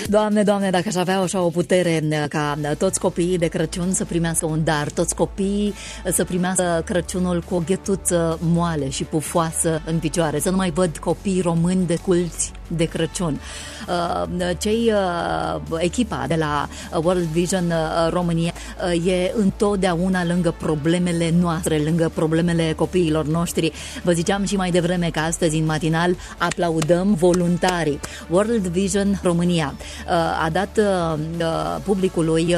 Doamne, Doamne, dacă aș avea așa o putere ca toți copiii de Crăciun să primească un dar, toți copiii să primească Crăciunul cu o ghetuță moale și pufoasă în picioare, să nu mai văd copii români de culți de Crăciun. Echipa de la World Vision România e întotdeauna lângă problemele noastre, lângă problemele copiilor noștri. Vă ziceam și mai devreme că astăzi în matinal aplaudăm voluntarii. World Vision România a dat publicului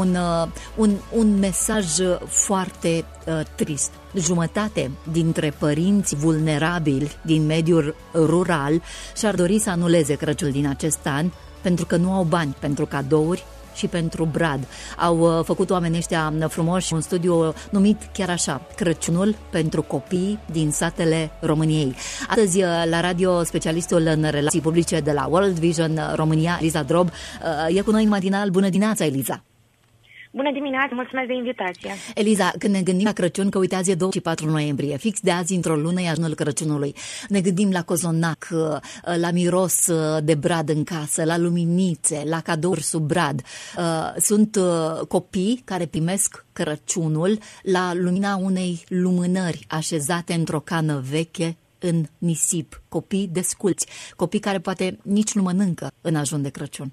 un mesaj foarte trist. Jumătate dintre părinți vulnerabili din mediul rural și-ar dori să anuleze Crăciunul din acest an pentru că nu au bani pentru cadouri și pentru brad. Au făcut oamenii ăștia frumoși un studiu numit chiar așa, Crăciunul pentru copii din satele României. Astăzi la radio specialistul în relații publice de la World Vision România, Eliza Drob, e cu noi în matinal. Bună dimineața, Eliza! Bună dimineața, mulțumesc de invitație. Eliza, când ne gândim la Crăciun, că uite azi e 24 noiembrie, fix de azi într-o lună e ajunul Crăciunului. Ne gândim la cozonac, la miros de brad în casă, la luminițe, la cadouri sub brad. Sunt copii care primesc Crăciunul la lumina unei lumânări așezate într-o cană veche în nisip. Copii desculți, copii care poate nici nu mănâncă în ajun de Crăciun.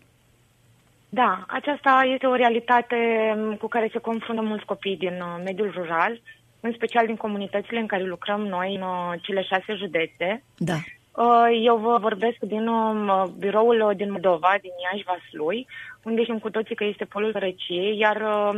Da, aceasta este o realitate cu care se confruntă mulți copii din mediul rural, în special din comunitățile în care lucrăm noi în cele 6 județe. Da. Eu vă vorbesc din biroul din Moldova, din Iași-Vaslui, unde știm cu toții că este polul sărăciei, iar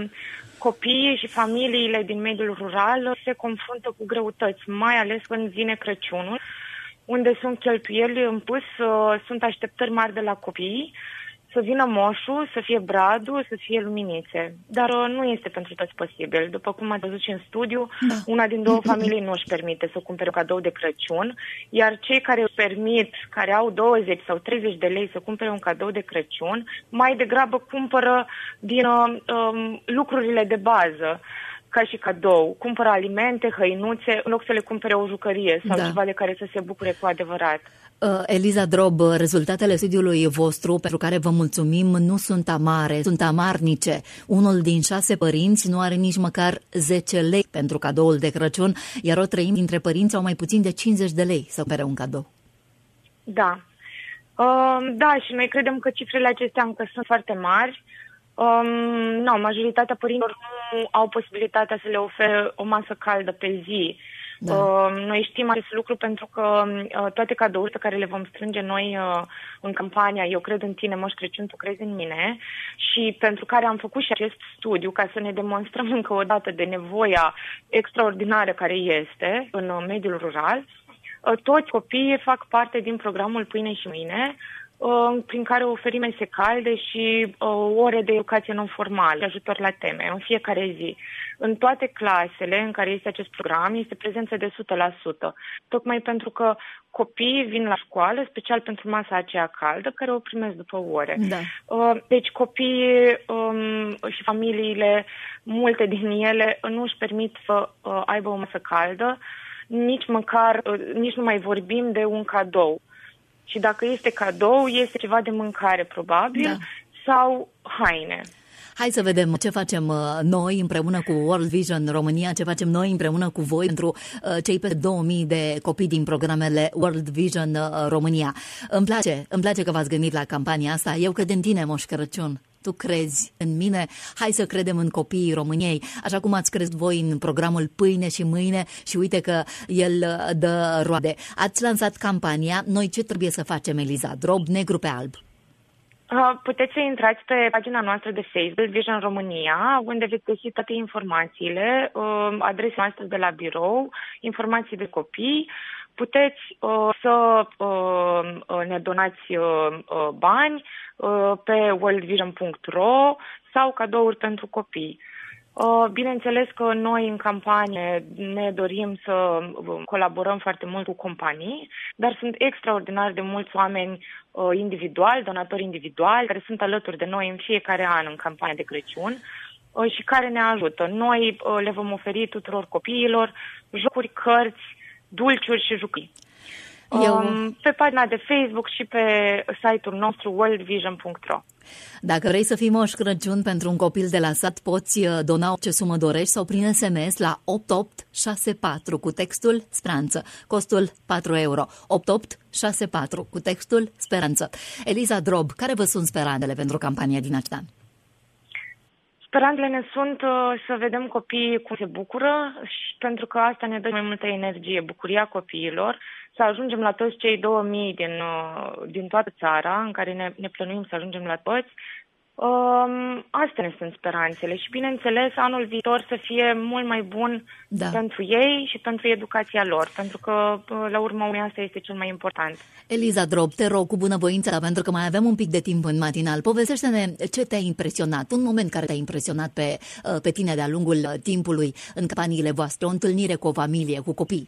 copiii și familiile din mediul rural se confruntă cu greutăți, mai ales când vine Crăciunul, unde sunt cheltuieli în plus, sunt așteptări mari de la copii, să vină moșul, să fie bradul, să fie luminițe. Dar nu este pentru toți posibil. După cum ați văzut și în studiu, da. Una din 2 familii nu își permite să cumpere un cadou de Crăciun, iar cei care își permit, care au 20 sau 30 de lei să cumpere un cadou de Crăciun, mai degrabă cumpără din lucrurile de bază, ca și cadou. Cumpără alimente, hăinuțe, în loc să le cumpere o jucărie sau ceva de care să se bucure cu adevărat. Eliza Drob, rezultatele studiului vostru, pentru care vă mulțumim, nu sunt amare, sunt amarnice. Unul din 6 părinți nu are nici măcar 10 lei pentru cadoul de Crăciun, iar o treime dintre părinți au mai puțin de 50 de lei să cumpere un cadou. Da. Da, și noi credem că cifrele acestea încă sunt foarte mari. Majoritatea părinților nu au posibilitatea să le ofere o masă caldă pe zi. Da. Noi știm acest lucru pentru că toate cadourile pe care le vom strânge noi în campania Eu cred în tine, Moș Crăciun, tu crezi în mine, și pentru care am făcut și acest studiu ca să ne demonstrăm încă o dată de nevoia extraordinară care este în mediul rural, toți copiii fac parte din programul Pâine și Mâine, prin care oferim mese calde și ore de educație non-formală, ajutor la teme, în fiecare zi. În toate clasele în care este acest program este prezență de 100%, tocmai pentru că copiii vin la școală, special pentru masa aceea caldă, care o primesc după ore. Da. Deci copiii și familiile, multe din ele, nu își permit să aibă o masă caldă, nici nu mai vorbim de un cadou. Și dacă este cadou, este ceva de mâncare, probabil, sau haine. Hai să vedem ce facem noi împreună cu World Vision România, ce facem noi împreună cu voi pentru cei peste 2000 de copii din programele World Vision România. Îmi place că v-ați gândit la campania asta. Eu cred în tine, Moș Crăciun. Tu crezi în mine? Hai să credem în copiii României, așa cum ați crezut voi în programul Pâine și Mâine și uite că el dă roade. Ați lansat campania. Noi ce trebuie să facem, Eliza Drob, negru pe alb? Puteți să intrați pe pagina noastră de Facebook, Vision România, unde veți găsi toate informațiile, adresa noastră de la birou, informații de copii. Puteți să ne donați bani pe worldvision.ro sau cadouri pentru copii. Bineînțeles că noi în campanie ne dorim să colaborăm foarte mult cu companii, dar sunt extraordinar de mulți oameni individuali, donatori individuali, care sunt alături de noi în fiecare an în campania de Crăciun și care ne ajută. Noi le vom oferi tuturor copiilor jocuri, cărți, dulciuri și jucării. pe pagina de Facebook și pe site-ul nostru worldvision.ro. Dacă vrei să fii Moș Crăciun pentru un copil de la sat, poți dona ce sumă dorești sau prin SMS la 8864 cu textul Speranță. Costul 4 euro. 8864 cu textul Speranță. Eliza Drob, care vă sunt speranțele pentru campania din acest an? Speranțele ne sunt să vedem copiii cum se bucură și pentru că asta ne dă mai multă energie, bucuria copiilor, să ajungem la toți cei 2000 din toată țara, în care ne plănuim să ajungem la toți. Astea ne sunt speranțele și, bineînțeles, anul viitor să fie mult mai bun pentru ei și pentru educația lor, pentru că, la urma urmei, asta este cel mai important. Eliza Drob, te rog cu bunăvoință, pentru că mai avem un pic de timp în matinal. Povestește-ne ce te-a impresionat, un moment care te-a impresionat pe tine de-a lungul timpului în campaniile voastre, o întâlnire cu o familie, cu copii.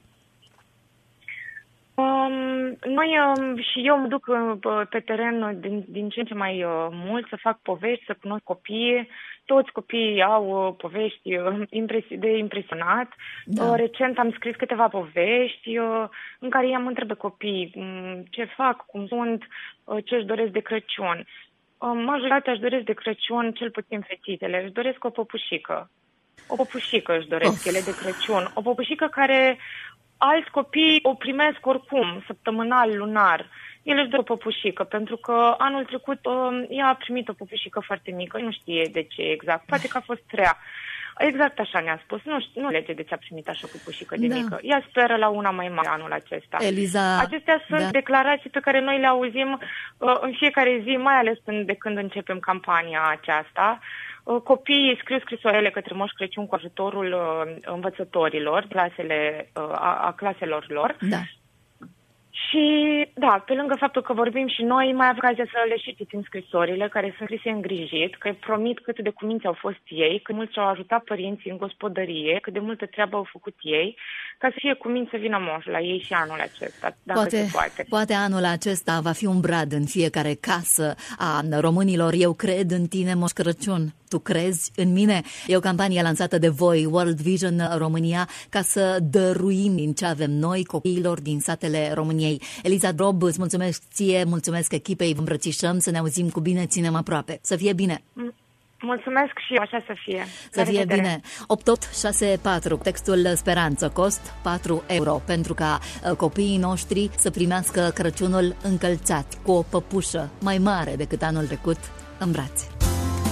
Noi și eu mă duc pe teren din ce în ce mai mult să fac povești, să cunosc copiii. Toți copiii au povești de impresionat. Da. Recent am scris câteva povești în care i-am întrebat copiii ce fac, cum sunt, ce își doresc de Crăciun. Majoritatea își doresc de Crăciun, cel puțin fetițele, își doresc o păpușică. O păpușică își doresc ele de Crăciun. O păpușică care alți copii o primesc oricum, săptămânal, lunar. El își dă o păpușică, pentru că anul trecut ea a primit o păpușică foarte mică, nu știe de ce exact, poate că a fost rea. Exact așa ne-a spus, nu lege de ce a primit așa o păpușică de mică. Ea speră la una mai mare anul acesta. Eliza, acestea sunt declarații pe care noi le auzim în fiecare zi, mai ales de când începem campania aceasta. Copiii scriu scrisoarele către Moș Crăciun cu ajutorul învățătorilor, a claselor lor. Da. Și, da, pe lângă faptul că vorbim și noi, mai avem ocazia să le și citim scrisorile, care sunt scrise îngrijit, că promit cât de cuminți au fost ei, cât mult și-au ajutat părinții în gospodărie, cât de multă treabă au făcut ei, ca să fie cuminți să vină moș la ei și anul acesta, dacă se poate. Poate anul acesta va fi un brad în fiecare casă a românilor. Eu cred în tine, Moș Crăciun. Tu crezi în mine? E o campanie lansată de voi, World Vision România, ca să dăruim din ce avem noi copiilor din satele României. Eliza Drob, îți mulțumesc ție, mulțumesc echipei, vă îmbrățișăm, să ne auzim cu bine, ținem aproape. Să fie bine! Mulțumesc și eu, așa să fie. Să fie bine. 8864, textul Speranță, cost 4 euro, pentru ca copiii noștri să primească Crăciunul încălțat cu o păpușă mai mare decât anul trecut în brațe.